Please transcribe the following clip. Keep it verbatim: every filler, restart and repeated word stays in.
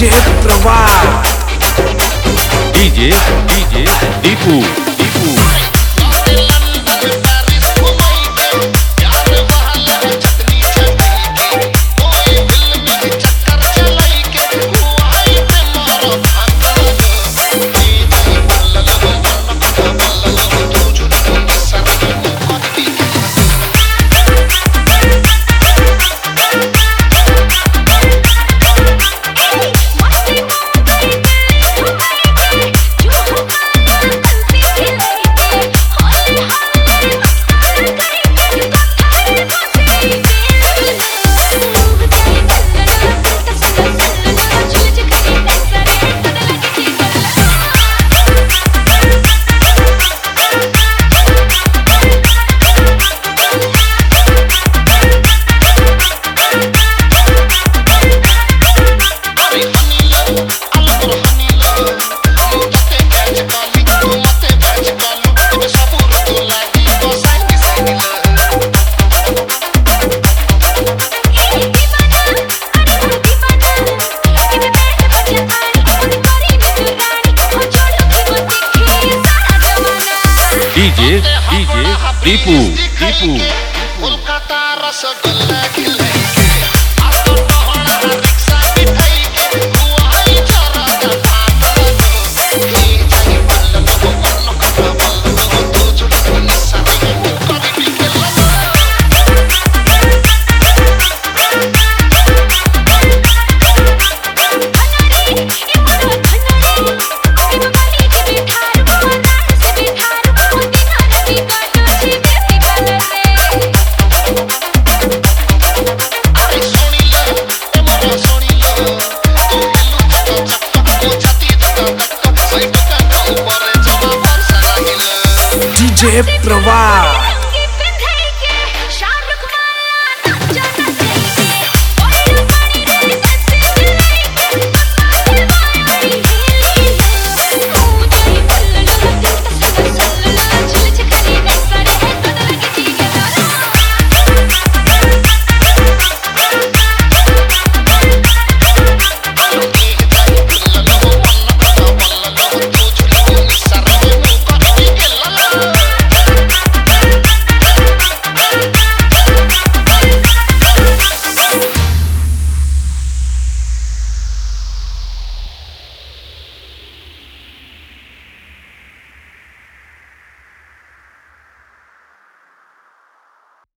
DJ Pravah DJ DJ Deepu Deepu DJ DJ Deepu Deepu Kolkata rasgulla खिलाएंगे आज तो टोहना रिक्शा बिठाई के हुआई चरा का भाता दो ये जाई बल्ल को मरनो का बल्ल दो जुट निशा में करी के डीजे प्रवाह।